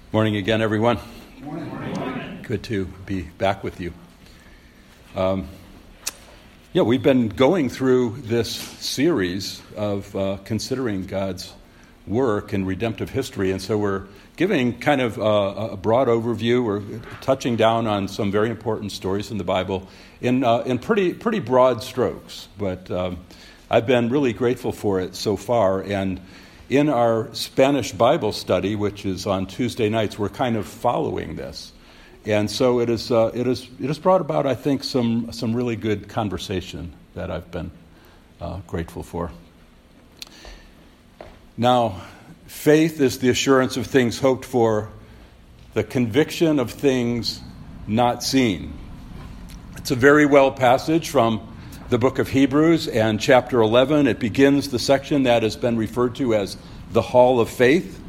Morning again, everyone. Morning. Good to be back with you. We've been going through this series of considering God's work in redemptive history, and so we're giving kind of a broad overview. We're touching down on some very important stories in the Bible in pretty broad strokes, but I've been really grateful for it so far. And in our Spanish Bible study, which is on Tuesday nights, we're kind of following this. And so it has brought about, I think, some really good conversation that I've been grateful for. Now, faith is the assurance of things hoped for, the conviction of things not seen. It's a very well passage from the book of Hebrews and chapter 11. It begins the section that has been referred to as the Hall of Faith.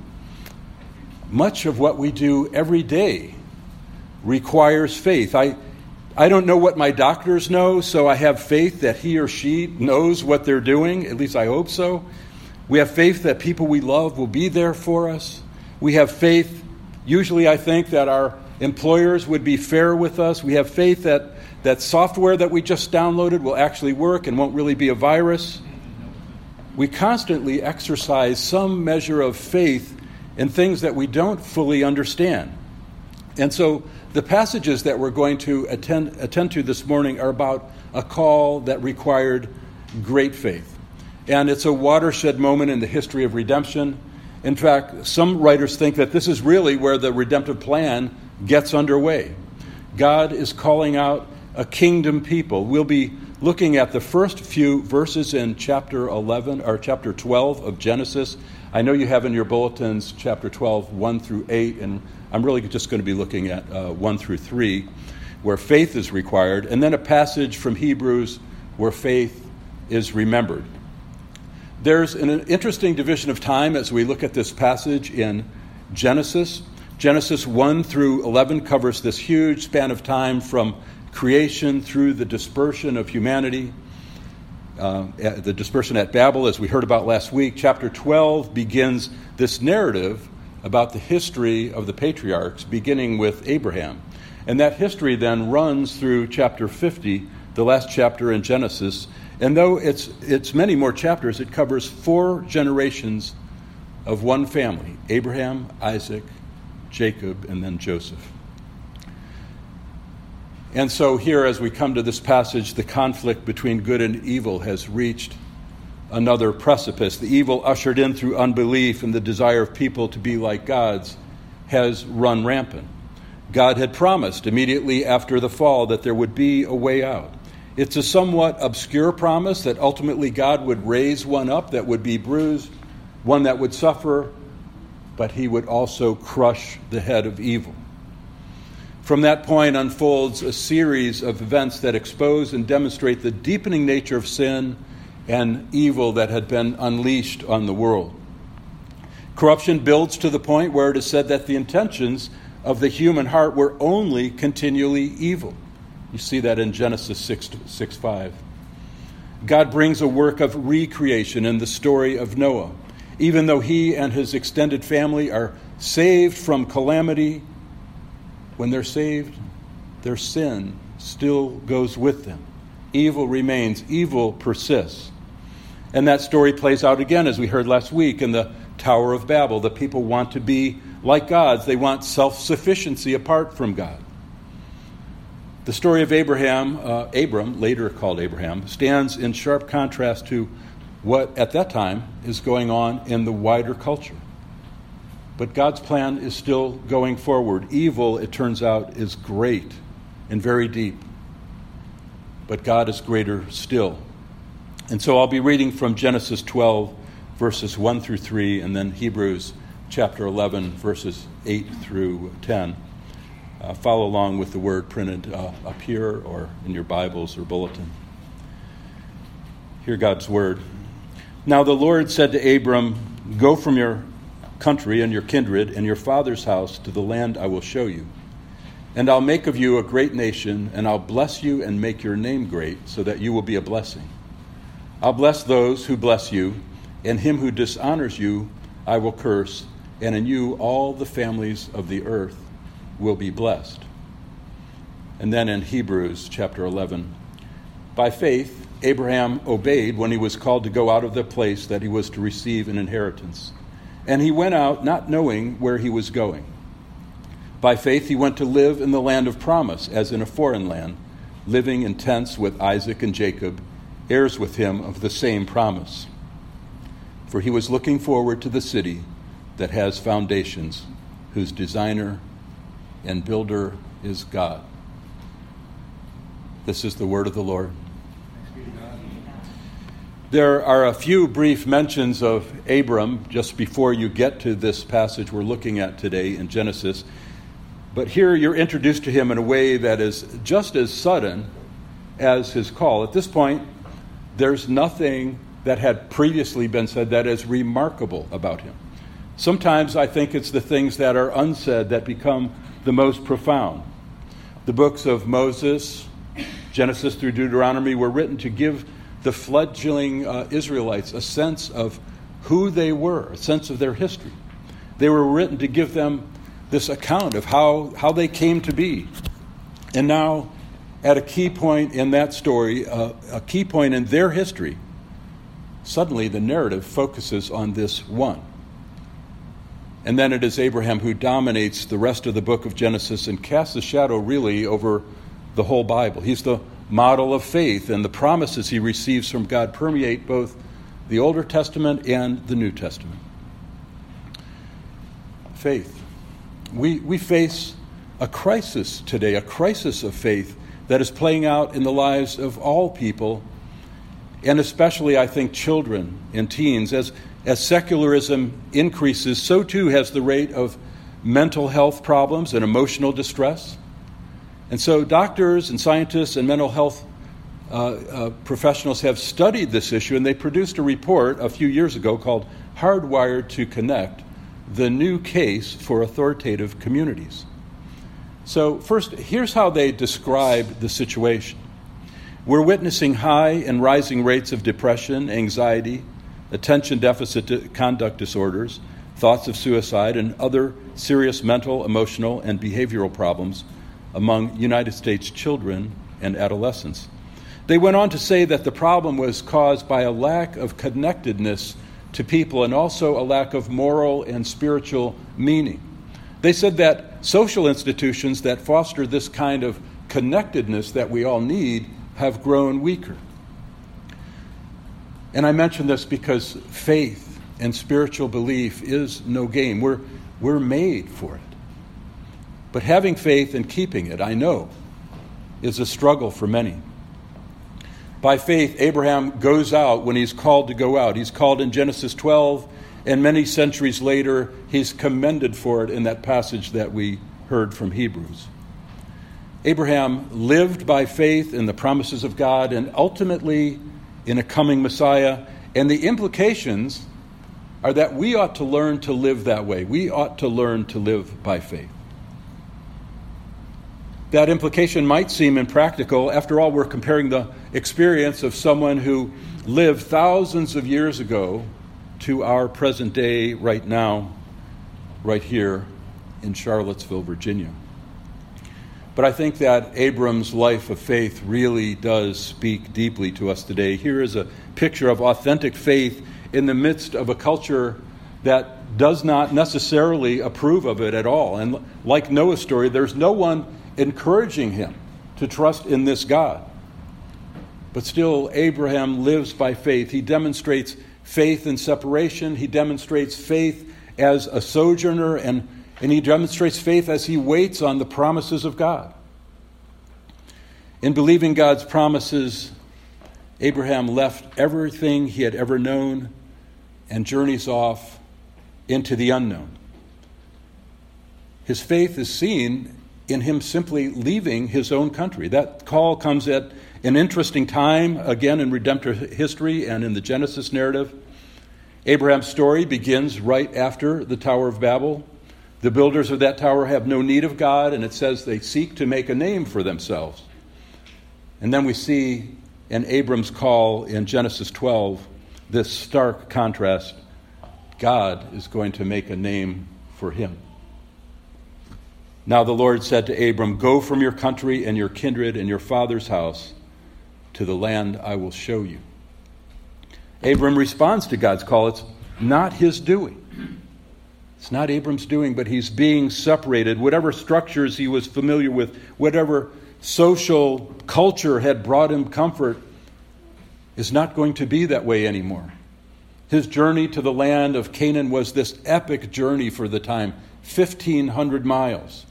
Much of what we do every day requires faith. I don't know what my doctors know, so I have faith that he or she knows what they're doing. At least I hope so. We have faith that people we love will be there for us. We have faith, usually I think, that our employers would be fair with us. We have faith that software that we just downloaded will actually work and won't really be a virus. We constantly exercise some measure of faith in things that we don't fully understand. And so the passages that we're going to attend to this morning are about a call that required great faith. And it's a watershed moment in the history of redemption. In fact, some writers think that this is really where the redemptive plan gets underway. God is calling out a kingdom people. We'll be looking at the first few verses in chapter 11 or chapter 12 of Genesis. I know you have in your bulletins chapter 12, 1 through 8, and I'm really just going to be looking at 1 through 3, where faith is required, and then a passage from Hebrews where faith is remembered. There's an interesting division of time as we look at this passage in Genesis. Genesis 1 through 11 covers this huge span of time from creation through the dispersion of humanity, the dispersion at Babel, as we heard about last week. Chapter 12 begins this narrative about the history of the patriarchs, beginning with Abraham. And that history then runs through chapter 50, the last chapter in Genesis. And though it's many more chapters, it covers 4 generations of one family: Abraham, Isaac, Jacob, and then Joseph. And so here, as we come to this passage, the conflict between good and evil has reached another precipice. The evil ushered in through unbelief and the desire of people to be like gods has run rampant. God had promised immediately after the fall that there would be a way out. It's a somewhat obscure promise that ultimately God would raise one up that would be bruised, one that would suffer, but he would also crush the head of evil. From that point unfolds a series of events that expose and demonstrate the deepening nature of sin and evil that had been unleashed on the world. Corruption builds to the point where it is said that the intentions of the human heart were only continually evil. You see that in Genesis 6:5. God brings a work of recreation in the story of Noah. Even though he and his extended family are saved from calamity, when they're saved, their sin still goes with them. Evil remains. Evil persists. And that story plays out again, as we heard last week, in the Tower of Babel. The people want to be like gods. They want self-sufficiency apart from God. The story of Abram, later called Abraham, stands in sharp contrast to what at that time is going on in the wider culture. But God's plan is still going forward. Evil, it turns out, is great and very deep. But God is greater still. And so I'll be reading from Genesis 12, verses 1 through 3, and then Hebrews chapter 11, verses 8 through 10. Follow along with the word printed up here or in your Bibles or bulletin. Hear God's word. Now the Lord said to Abram, "Go from your country and your kindred and your father's house to the land I will show you. And I'll make of you a great nation, and I'll bless you and make your name great, so that you will be a blessing. I'll bless those who bless you, and him who dishonors you I will curse, and in you all the families of the earth will be blessed. And then in Hebrews chapter 11, by faith, Abraham obeyed when he was called to go out of the place that he was to receive an inheritance. And he went out not knowing where he was going. By faith, he went to live in the land of promise, as in a foreign land, living in tents with Isaac and Jacob, heirs with him of the same promise. For he was looking forward to the city that has foundations, whose designer and builder is God. This is the word of the Lord. There are a few brief mentions of Abram just before you get to this passage we're looking at today in Genesis. But here you're introduced to him in a way that is just as sudden as his call. At this point, there's nothing that had previously been said that is remarkable about him. Sometimes I think it's the things that are unsaid that become the most profound. The books of Moses, Genesis through Deuteronomy, were written to give the fledgling Israelites a sense of who they were, a sense of their history. They were written to give them this account of how they came to be. And now, at a key point in that story, a key point in their history, suddenly the narrative focuses on this one. And then it is Abraham who dominates the rest of the book of Genesis and casts a shadow really over the whole Bible. He's the model of faith, and the promises he receives from God permeate both the Older Testament and the New Testament. Faith. We face a crisis today, a crisis of faith that is playing out in the lives of all people, and especially, I think, children and teens. As secularism increases, so too has the rate of mental health problems and emotional distress. And so doctors and scientists and mental health professionals have studied this issue, and they produced a report a few years ago called Hardwired to Connect, the new case for authoritative communities. So first, here's how they describe the situation. We're witnessing high and rising rates of depression, anxiety, attention deficit conduct disorders, thoughts of suicide, and other serious mental, emotional, and behavioral problems among United States children and adolescents. They went on to say that the problem was caused by a lack of connectedness to people and also a lack of moral and spiritual meaning. They said that social institutions that foster this kind of connectedness that we all need have grown weaker. And I mention this because faith and spiritual belief is no game. We're made for it. But having faith and keeping it, I know, is a struggle for many. By faith, Abraham goes out when he's called to go out. He's called in Genesis 12, and many centuries later, he's commended for it in that passage that we heard from Hebrews. Abraham lived by faith in the promises of God and ultimately in a coming Messiah. And the implications are that we ought to learn to live that way. We ought to learn to live by faith. That implication might seem impractical. After all, we're comparing the experience of someone who lived thousands of years ago to our present day right now, right here in Charlottesville, Virginia. But I think that Abram's life of faith really does speak deeply to us today. Here is a picture of authentic faith in the midst of a culture that does not necessarily approve of it at all. And like Noah's story, there's no one encouraging him to trust in this God. But still, Abraham lives by faith. He demonstrates faith in separation. He demonstrates faith as a sojourner, and he demonstrates faith as he waits on the promises of God. In believing God's promises, Abraham left everything he had ever known and journeys off into the unknown. His faith is seen in him simply leaving his own country. That call comes at an interesting time, again in redemptive history and in the Genesis narrative. Abraham's story begins right after the Tower of Babel. The builders of that tower have no need of God, and it says they seek to make a name for themselves. And then we see in Abram's call in Genesis 12 this stark contrast. God is going to make a name for him. Now the Lord said to Abram, "Go from your country and your kindred and your father's house to the land I will show you." Abram responds to God's call. It's not his doing. It's not Abram's doing, but he's being separated. Whatever structures he was familiar with, whatever social culture had brought him comfort, is not going to be that way anymore. His journey to the land of Canaan was this epic journey for the time, 1,500 miles.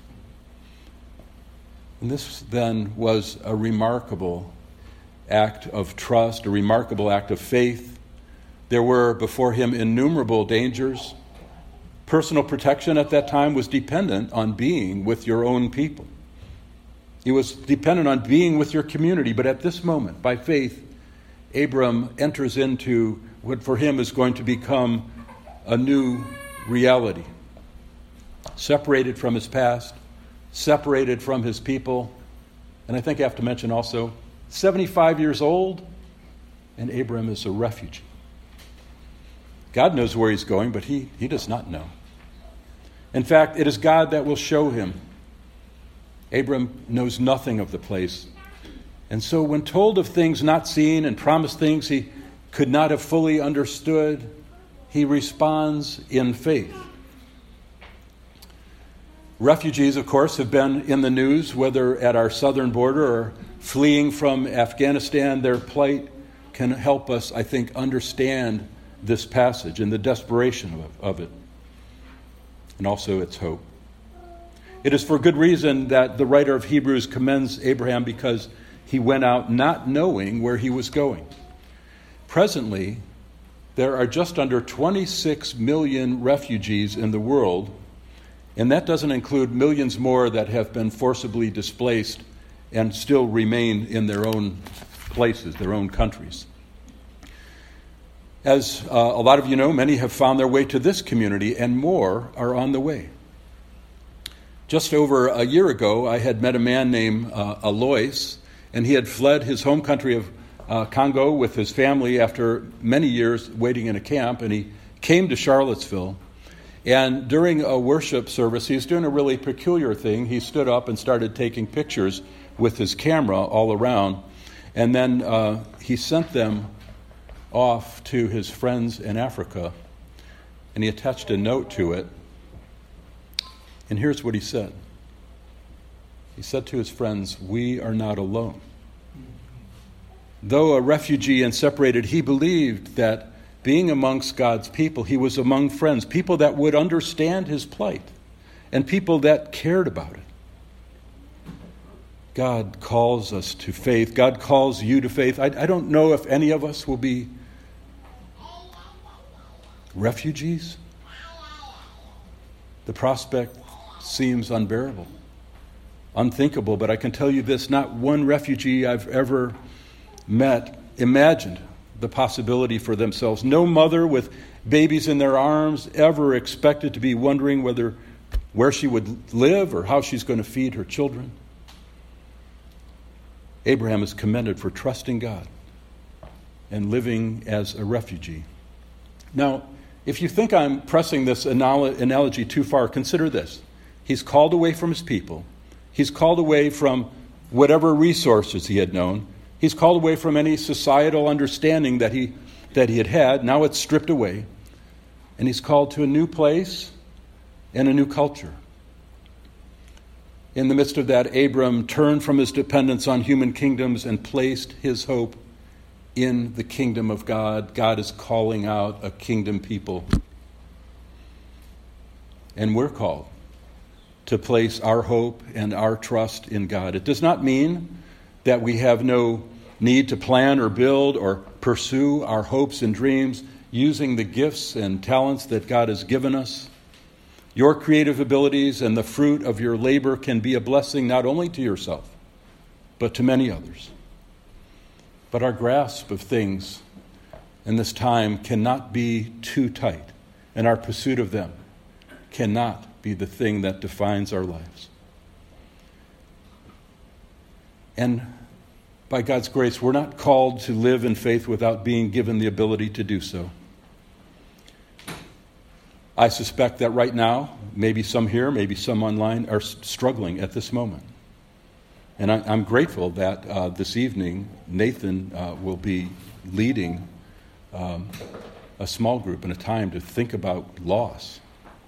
And this then was a remarkable act of trust, a remarkable act of faith. There were before him innumerable dangers. Personal protection at that time was dependent on being with your own people. It was dependent on being with your community. But at this moment, by faith, Abram enters into what for him is going to become a new reality. Separated from his past, separated from his people. And I think I have to mention also, 75 years old, and Abram is a refugee. God knows where he's going, but he does not know. In fact, it is God that will show him. Abram knows nothing of the place. And so when told of things not seen and promised things he could not have fully understood, he responds in faith. Refugees, of course, have been in the news, whether at our southern border or fleeing from Afghanistan. Their plight can help us, I think, understand this passage and the desperation of it, and also its hope. It is for good reason that the writer of Hebrews commends Abraham, because he went out not knowing where he was going. Presently, there are just under 26 million refugees in the world, and that doesn't include millions more that have been forcibly displaced and still remain in their own places, their own countries. As a lot of you know, many have found their way to this community, and more are on the way. Just over a year ago, I had met a man named Alois, and he had fled his home country of Congo with his family after many years waiting in a camp, and he came to Charlottesville. And during a worship service, he was doing a really peculiar thing. He stood up and started taking pictures with his camera all around, and then he sent them off to his friends in Africa, and he attached a note to it. And here's what he said. He said to his friends, "We are not alone." Though a refugee and separated, he believed that being amongst God's people, he was among friends, people that would understand his plight, and people that cared about it. God calls us to faith. God calls you to faith. I don't know if any of us will be refugees. The prospect seems unbearable, unthinkable, but I can tell you this, not one refugee I've ever met imagined the possibility for themselves. No mother with babies in their arms ever expected to be wondering where she would live or how she's going to feed her children. Abraham is commended for trusting God and living as a refugee. Now, if you think I'm pressing this analogy too far, consider this. He's called away from his people. He's called away from whatever resources he had known. He's called away from any societal understanding that he had had. Now it's stripped away. And he's called to a new place and a new culture. In the midst of that, Abram turned from his dependence on human kingdoms and placed his hope in the kingdom of God. God is calling out a kingdom people. And we're called to place our hope and our trust in God. It does not mean that we have no need to plan or build or pursue our hopes and dreams using the gifts and talents that God has given us. Your creative abilities and the fruit of your labor can be a blessing not only to yourself, but to many others. But our grasp of things in this time cannot be too tight, and our pursuit of them cannot be the thing that defines our lives. And by God's grace, we're not called to live in faith without being given the ability to do so. I suspect that right now, maybe some here, maybe some online, are struggling at this moment. And I'm grateful that this evening Nathan will be leading a small group in a time to think about loss.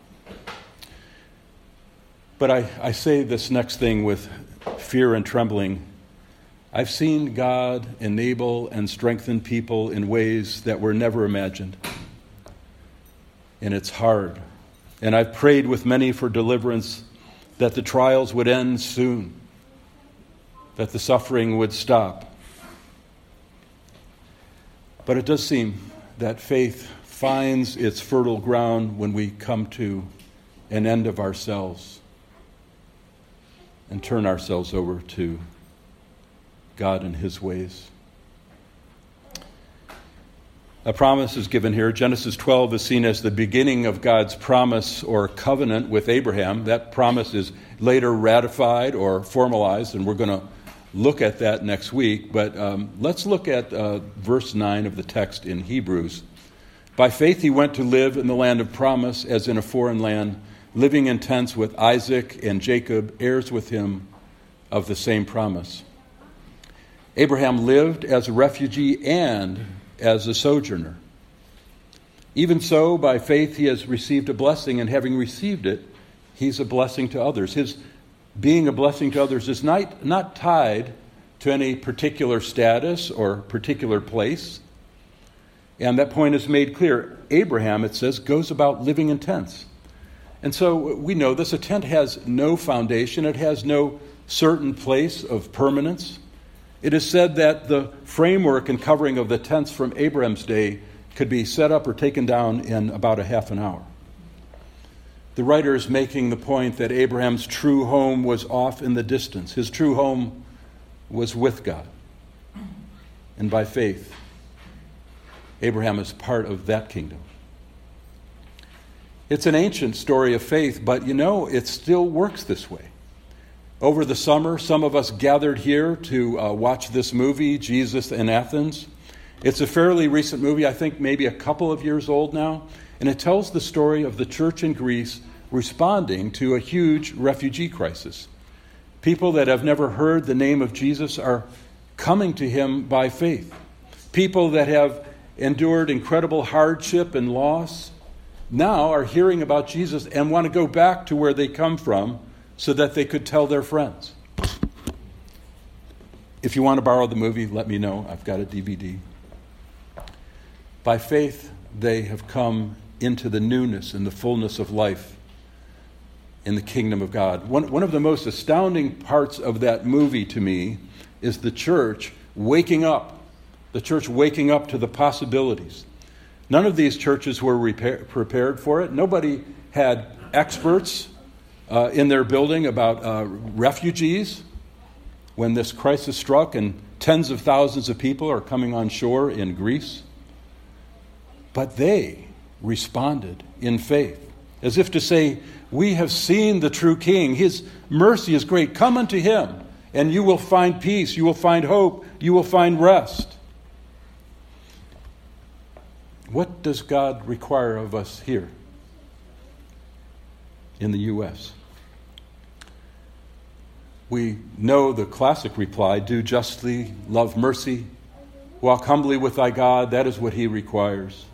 But I say this next thing with fear and trembling. I've seen God enable and strengthen people in ways that were never imagined. And it's hard. And I've prayed with many for deliverance, that the trials would end soon, that the suffering would stop. But it does seem that faith finds its fertile ground when we come to an end of ourselves and turn ourselves over to God and His ways. A promise is given here. Genesis 12 is seen as the beginning of God's promise or covenant with Abraham. That promise is later ratified or formalized, and we're going to look at that next week. But let's look at verse 9 of the text in Hebrews. By faith he went to live in the land of promise as in a foreign land, living in tents with Isaac and Jacob, heirs with him of the same promise. Abraham lived as a refugee and as a sojourner. Even so, by faith he has received a blessing, and having received it, he's a blessing to others. His being a blessing to others is not tied to any particular status or particular place. And that point is made clear. Abraham, it says, goes about living in tents. And so we know this. A tent has no foundation. It has no certain place of permanence. It is said that the framework and covering of the tents from Abraham's day could be set up or taken down in about a half an hour. The writer is making the point that Abraham's true home was off in the distance. His true home was with God. And by faith, Abraham is part of that kingdom. It's an ancient story of faith, but it still works this way. Over the summer, some of us gathered here to watch this movie, Jesus in Athens. It's a fairly recent movie, I think maybe a couple of years old now, and it tells the story of the church in Greece responding to a huge refugee crisis. People that have never heard the name of Jesus are coming to him by faith. People that have endured incredible hardship and loss now are hearing about Jesus and want to go back to where they come from so that they could tell their friends. If you want to borrow the movie, let me know. I've got a DVD. By faith, they have come into the newness and the fullness of life in the kingdom of God. One of the most astounding parts of that movie to me is the church waking up. The church waking up to the possibilities. None of these churches were prepared for it. Nobody had experts in their building about refugees when this crisis struck and tens of thousands of people are coming on shore in Greece. But they responded in faith, as if to say, we have seen the true King. His mercy is great. Come unto him, and you will find peace. You will find hope. You will find rest. What does God require of us here in the U.S.? We know the classic reply, do justly, love mercy, walk humbly with thy God. That is what he requires.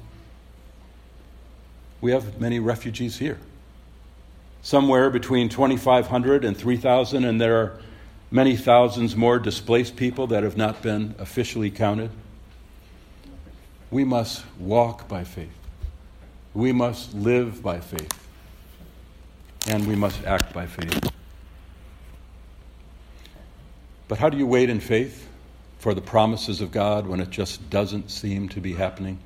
We have many refugees here. Somewhere between 2,500 and 3,000, and there are many thousands more displaced people that have not been officially counted. We must walk by faith. We must live by faith. And we must act by faith. But how do you wait in faith for the promises of God when it just doesn't seem to be happening?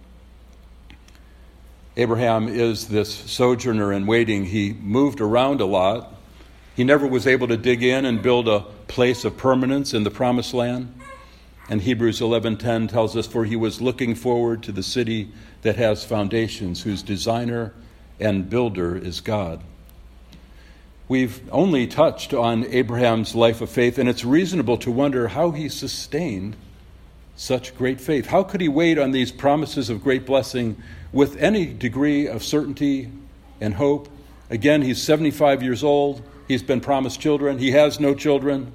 Abraham is this sojourner in waiting. He moved around a lot. He never was able to dig in and build a place of permanence in the promised land. And Hebrews 11:10 tells us, for he was looking forward to the city that has foundations, whose designer and builder is God. We've only touched on Abraham's life of faith, and it's reasonable to wonder how he sustained such great faith. How could he wait on these promises of great blessing with any degree of certainty and hope. Again, he's 75 years old. He's been promised children. He has no children.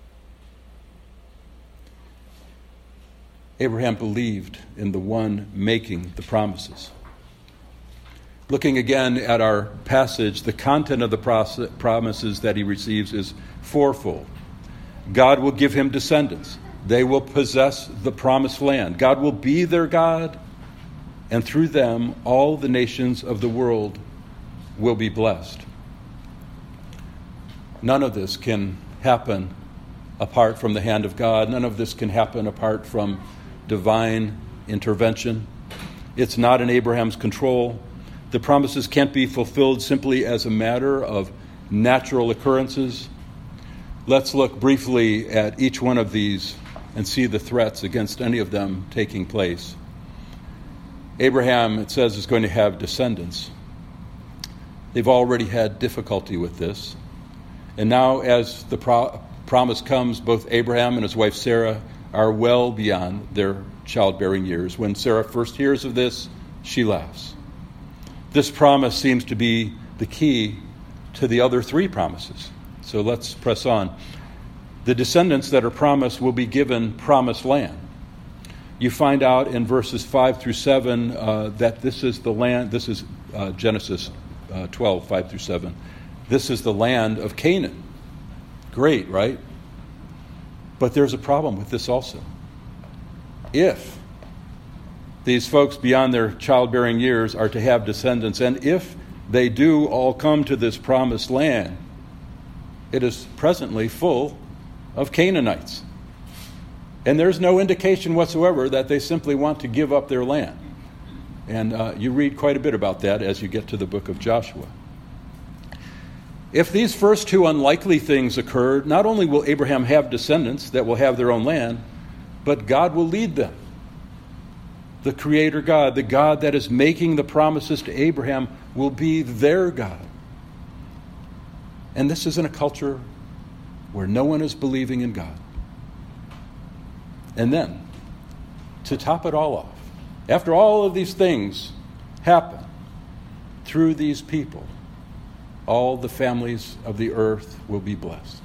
Abraham believed in the one making the promises. Looking again at our passage, the content of the promises that he receives is fourfold. God will give him descendants. They will possess the promised land. God will be their God, and through them all the nations of the world will be blessed. None of this can happen apart from the hand of God. None of this can happen apart from divine intervention. It's not in Abraham's control. The promises can't be fulfilled simply as a matter of natural occurrences. Let's look briefly at each one of these and see the threats against any of them taking place. Abraham, it says, is going to have descendants. They've already had difficulty with this. And now as the promise comes, both Abraham and his wife Sarah are well beyond their childbearing years. When Sarah first hears of this, she laughs. This promise seems to be the key to the other three promises. So let's press on. The descendants that are promised will be given promised land. You find out in verses 5 through 7 that this is the land. This is Genesis 12, 5 through 7. This is the land of Canaan. Great, right? But there's a problem with this also. If these folks beyond their childbearing years are to have descendants, and if they do all come to this promised land, it is presently full of Canaanites. And there's no indication whatsoever that they simply want to give up their land. And you read quite a bit about that as you get to the book of Joshua. If these first two unlikely things occur, not only will Abraham have descendants that will have their own land, but God will lead them. The Creator God, the God that is making the promises to Abraham, will be their God. And this is in a culture where no one is believing in God. And then, to top it all off, after all of these things happen, through these people, all the families of the earth will be blessed.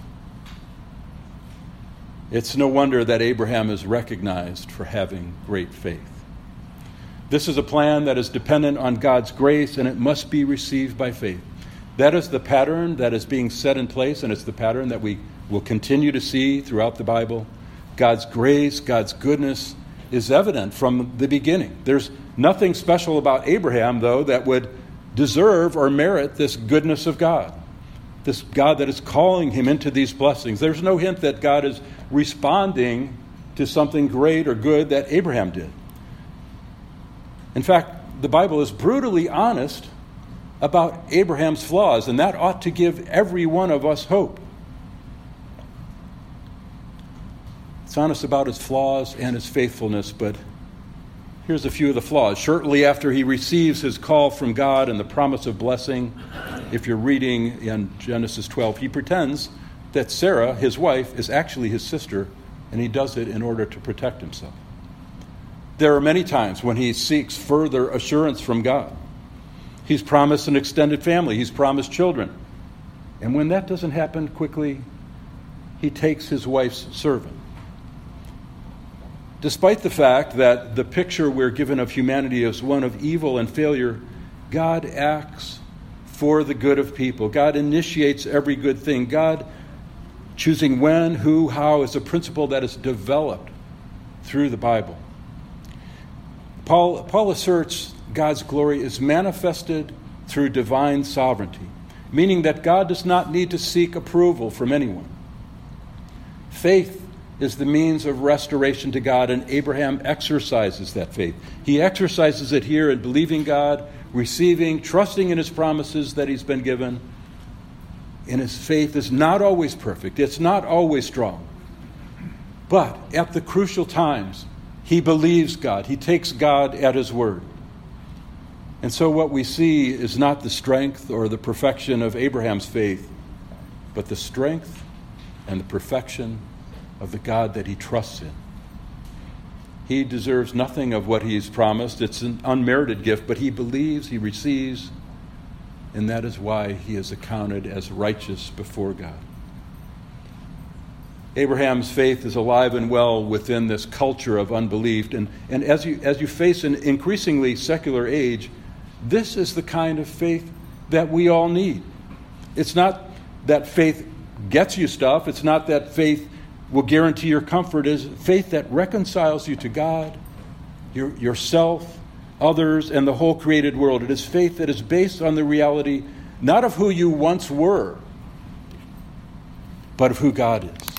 It's no wonder that Abraham is recognized for having great faith. This is a plan that is dependent on God's grace, and it must be received by faith. That is the pattern that is being set in place, and it's the pattern that we will continue to see throughout the Bible. God's grace, God's goodness is evident from the beginning. There's nothing special about Abraham, though, that would deserve or merit this goodness of God, this God that is calling him into these blessings. There's no hint that God is responding to something great or good that Abraham did. In fact, the Bible is brutally honest about Abraham's flaws, and that ought to give every one of us hope. It's honest about his flaws and his faithfulness, but here's a few of the flaws. Shortly after he receives his call from God and the promise of blessing, if you're reading in Genesis 12, he pretends that Sarah, his wife, is actually his sister, and he does it in order to protect himself. There are many times when he seeks further assurance from God. He's promised an extended family. He's promised children. And when that doesn't happen quickly, he takes his wife's servant. Despite the fact that the picture we're given of humanity is one of evil and failure, God acts for the good of people. God initiates every good thing. God choosing when, who, how is a principle that is developed through the Bible. Paul asserts God's glory is manifested through divine sovereignty, meaning that God does not need to seek approval from anyone. Faith is the means of restoration to God, and Abraham exercises that faith. He exercises it here in believing God, receiving, trusting in his promises that he's been given. And his faith is not always perfect. It's not always strong. But at the crucial times, he believes God. He takes God at his word. And so what we see is not the strength or the perfection of Abraham's faith, but the strength and the perfection of the God that he trusts in. He deserves nothing of what he's promised. It's an unmerited gift, but he believes, he receives, and that is why he is accounted as righteous before God. Abraham's faith is alive and well within this culture of unbelief, and as you face an increasingly secular age, this is the kind of faith that we all need. It's not that faith gets you stuff. It's not that faith will guarantee your comfort. It is faith that reconciles you to God, yourself, others, and the whole created world. It is faith that is based on the reality not of who you once were, but of who God is.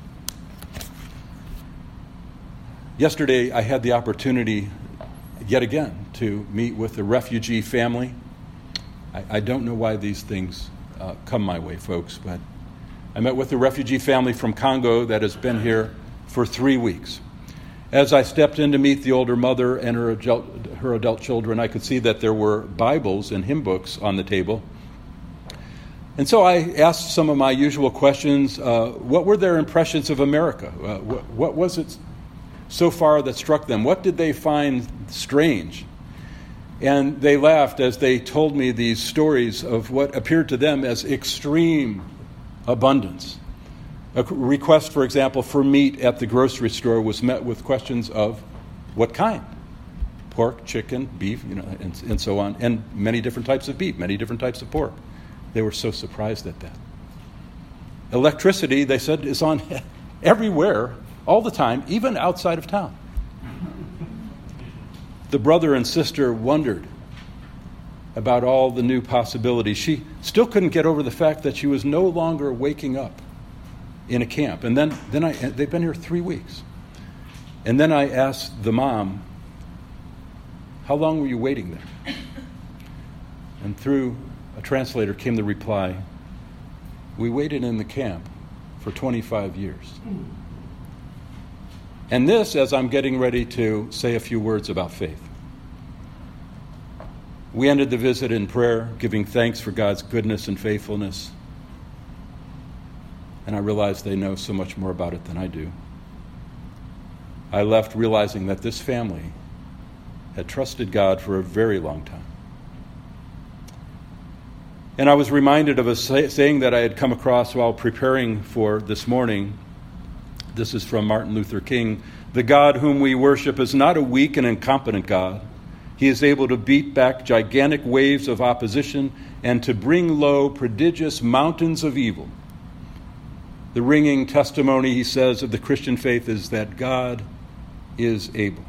Yesterday, I had the opportunity, yet again, to meet with a refugee family. I don't know why these things come my way, folks, but I met with a refugee family from Congo that has been here for 3 weeks. As I stepped in to meet the older mother and her adult children, I could see that there were Bibles and hymn books on the table. And so I asked some of my usual questions. What were their impressions of America? What was it so far that struck them? What did they find strange? And they laughed as they told me these stories of what appeared to them as extreme abundance. A request, for example, for meat at the grocery store was met with questions of what kind? Pork, chicken, beef, and so on, and many different types of beef, many different types of pork. They were so surprised at that. Electricity, they said, is on everywhere, all the time, even outside of town. The brother and sister wondered about all the new possibilities. She still couldn't get over the fact that she was no longer waking up in a camp. And then they've been here 3 weeks. And then I asked the mom, how long were you waiting there? And through a translator came the reply, we waited in the camp for 25 years. And this, as I'm getting ready to say a few words about faith. We ended the visit in prayer, giving thanks for God's goodness and faithfulness. And I realized they know so much more about it than I do. I left realizing that this family had trusted God for a very long time. And I was reminded of a saying that I had come across while preparing for this morning. This is from Martin Luther King. The God whom we worship is not a weak and incompetent God. He is able to beat back gigantic waves of opposition and to bring low prodigious mountains of evil. The ringing testimony, he says, of the Christian faith is that God is able.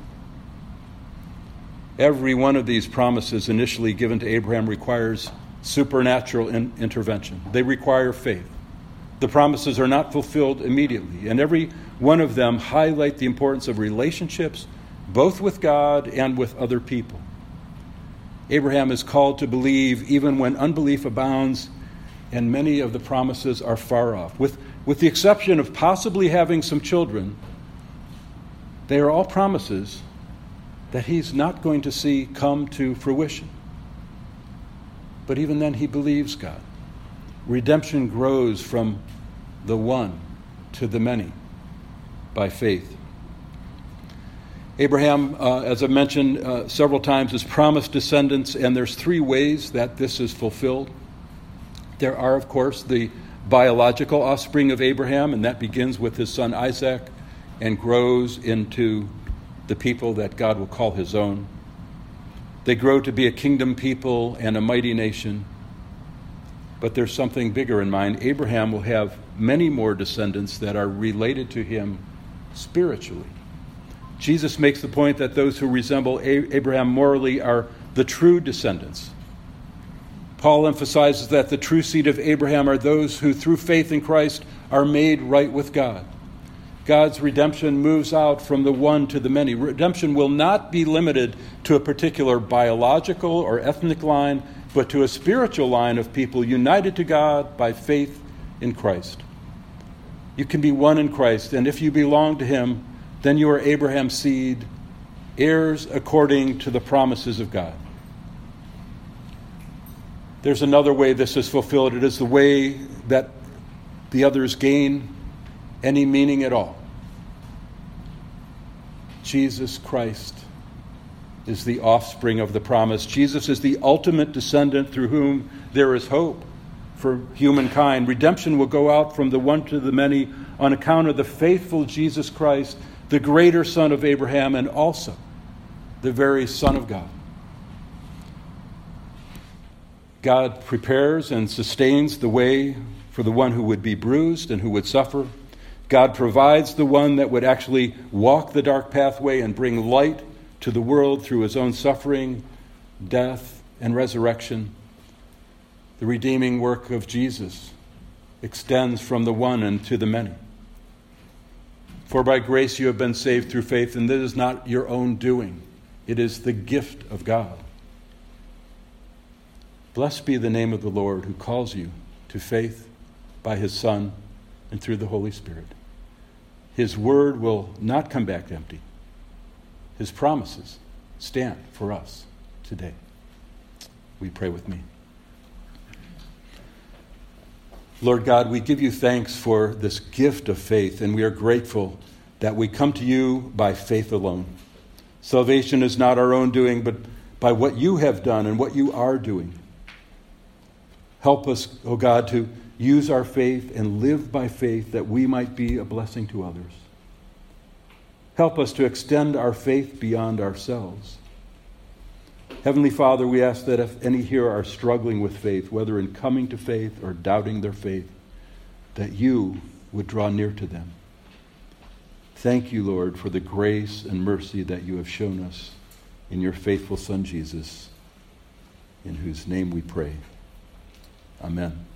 Every one of these promises initially given to Abraham requires supernatural intervention. They require faith. The promises are not fulfilled immediately, and every one of them highlight the importance of relationships, both with God and with other people. Abraham is called to believe even when unbelief abounds, and many of the promises are far off. With the exception of possibly having some children, they are all promises that he's not going to see come to fruition. But even then, he believes God. Redemption grows from the one to the many by faith. Abraham, as I've mentioned several times, is promised descendants, and there's 3 ways that this is fulfilled. There are, of course, the biological offspring of Abraham, and that begins with his son Isaac and grows into the people that God will call his own. They grow to be a kingdom people and a mighty nation. But there's something bigger in mind. Abraham will have many more descendants that are related to him spiritually. Jesus makes the point that those who resemble Abraham morally are the true descendants. Paul emphasizes that the true seed of Abraham are those who, through faith in Christ, are made right with God. God's redemption moves out from the one to the many. Redemption will not be limited to a particular biological or ethnic line, but to a spiritual line of people united to God by faith in Christ. You can be one in Christ, and if you belong to him, then you are Abraham's seed, heirs according to the promises of God. There's another way this is fulfilled. It is the way that the others gain any meaning at all. Jesus Christ is the offspring of the promise. Jesus is the ultimate descendant through whom there is hope for humankind. Redemption will go out from the one to the many on account of the faithful Jesus Christ, the greater Son of Abraham, and also the very Son of God. God prepares and sustains the way for the one who would be bruised and who would suffer. God provides the one that would actually walk the dark pathway and bring light to the world through his own suffering, death, and resurrection. The redeeming work of Jesus extends from the one and to the many. For by grace you have been saved through faith, and this is not your own doing. It is the gift of God. Blessed be the name of the Lord who calls you to faith by his Son and through the Holy Spirit. His word will not come back empty. His promises stand for us today. Will you pray with me? Lord God, we give you thanks for this gift of faith, and we are grateful that we come to you by faith alone. Salvation is not our own doing, but by what you have done and what you are doing. Help us, O God, to use our faith and live by faith that we might be a blessing to others. Help us to extend our faith beyond ourselves. Heavenly Father, we ask that if any here are struggling with faith, whether in coming to faith or doubting their faith, that you would draw near to them. Thank you, Lord, for the grace and mercy that you have shown us in your faithful Son, Jesus, in whose name we pray. Amen.